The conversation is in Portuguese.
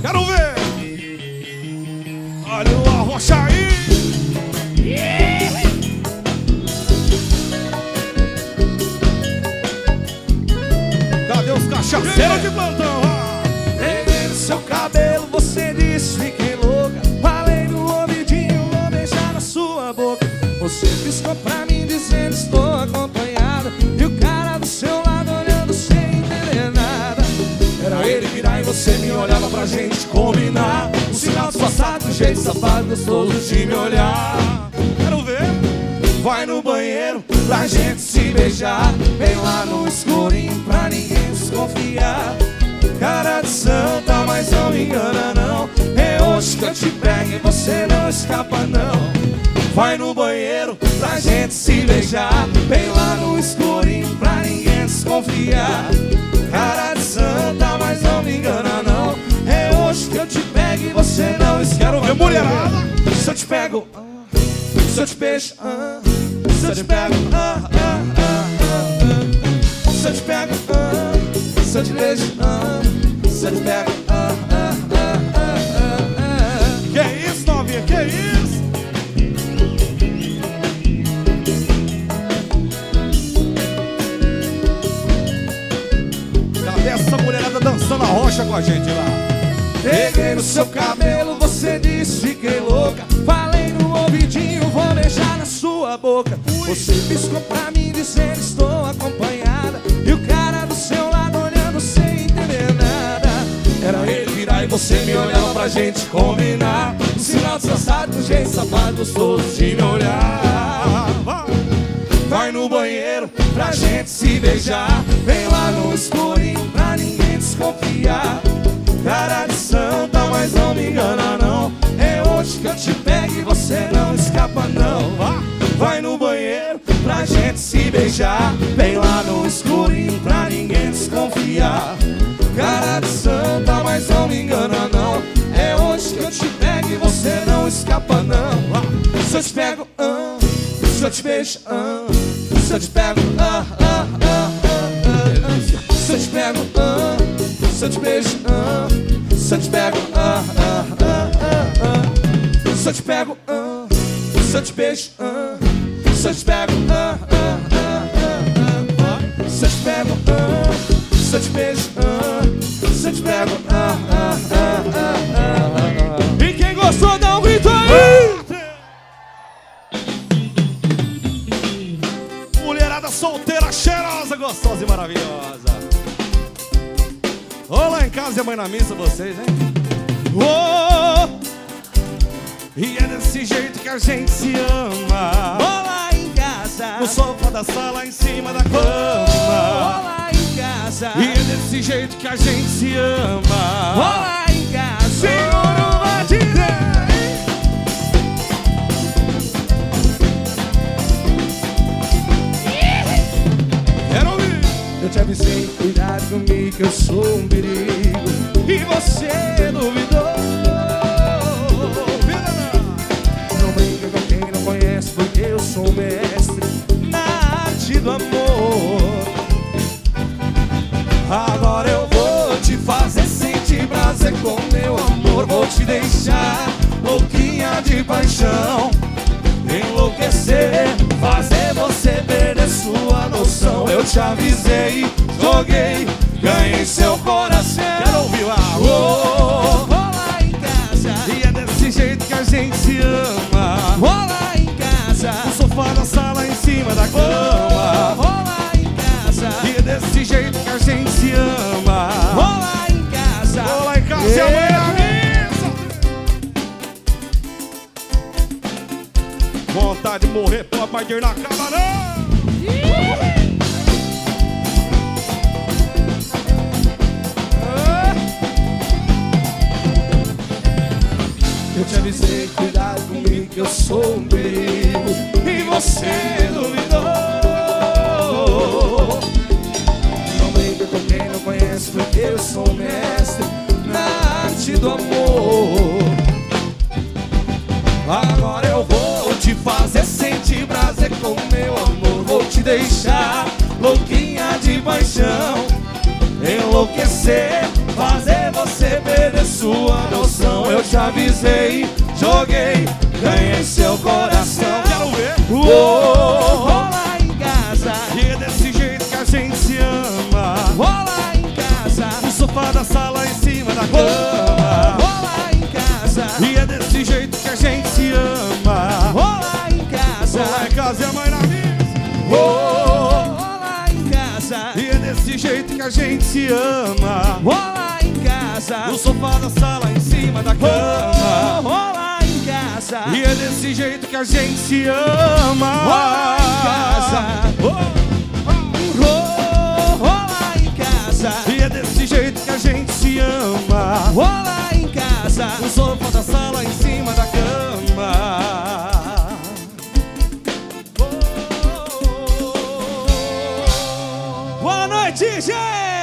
Quero ver. Olha o Arrocha aí. Cadê os cachaceiros de plantão? Peguei no seu cabelo, você disse fiquei louca. Falei no ouvidinho, vou beijar na sua boca. Você piscou pra mim dizendo estou acompanhada. E o cara do seu lado olhando sem entender nada. Era ele virar e você me olhava pra gente combinar. Um sinal disfarçado, um jeito safado, gostoso de me olhar. Quero ver. Vai no banheiro pra gente se beijar. Vem lá no escurinho pra ninguém desconfiar. Cara de santa, mas não me engana não. É hoje que eu te pego e você não escapa não. Vai no banheiro pra gente se beijar. Vem lá no escurinho pra ninguém desconfiar. Cara de santa, mas não me engana não. É hoje que eu te pego e você não escapa. Quero ver, mulherada. Se eu te pego, se eu te beijo, se eu te pego, se eu te pego, se eu te beijo, se eu te pego, Que isso, novinha, que isso? Cadê essa mulherada dançando a rocha com a gente lá? Peguei no seu cabelo, você disse fiquei louca. Falei no ouvidinho, vou beijar na sua boca. Você piscou pra mim dizendo estou acompanhada. E o cara do seu lado olhando sem entender nada. Era ele virar e você me olhava pra gente combinar. Um sinal disfarçado, um jeito safado, gostoso de me olhar. Vai no banheiro pra gente se beijar. Vem lá no escurinho pra ninguém desconfiar. Cara de santa, mas não me engana não. É hoje que eu te pego e você não escapa não. Vai no banheiro pra gente se beijar. Vem lá no escurinho pra ninguém desconfiar. Cara de santa, mas não me engana não. É hoje que eu te pego e você não escapa não. Se eu te pego, se eu te beijo, se eu te pego, se eu te pego, se eu te beijo, se eu te pego, se eu te pego, se eu te beijo, se eu te pego, se eu te pego, se eu te beijo, se eu te pego. E quem gostou dá um grito aí! Mulherada solteira, cheirosa, gostosa e maravilhosa. Ô, lá em casa e a mãe na missa, vocês, hein? Oh, e é desse jeito que a gente se ama. Vou lá em casa, No sofá da sala, em cima da vou cama. lá em casa, E é desse jeito que a gente se ama. vou lá em casa. Segura o batidão. Quero ouvir. Eu te avisei, cuidado comigo que eu sou um perigo. E você duvidou. Não brinca com quem não conhece, porque eu sou um mestre na arte do amor. Agora eu vou te fazer sentir prazer com meu amor. Vou te deixar louquinha de paixão, enlouquecer, fazer você perder sua noção. Eu te avisei, joguei, ganhei seu coração. Quero ouvir lá. Vou lá em casa, E é desse jeito que a gente se ama. vou lá em casa, No sofá da sala, em cima da cama. vou lá em casa, E é desse jeito que a gente se ama. vou lá em casa. Vou lá em casa e a mãe na missa. Vontade de morrer, pô, mas dinheiro não acaba não. Eu te avisei, cuidado comigo que eu sou um perigo. E você duvidou. Não brinca com quem não conhece, porque eu sou um mestre na arte do amor. Agora eu vou te fazer sentir prazer com meu amor. Vou te deixar louquinha de paixão, enlouquecer, fazer você perder sua te avisei, joguei, ganhei seu coração. Quero ver. Rola em casa, E é desse jeito que a gente se ama. rola em casa, No sofá da sala, em cima da cama. rola em casa, E é desse jeito que a gente se ama. rola em casa, Lá em casa e a mãe na missa. rola em casa, E é desse jeito que a gente se ama. rola em casa, No sofá da sala, em cima da cama. rola em casa, E é desse jeito que a gente se ama. rola em casa, rola em casa, E é desse jeito que a gente se ama. rola em casa. No sofá da sala, em cima da cama. Boa noite, gente!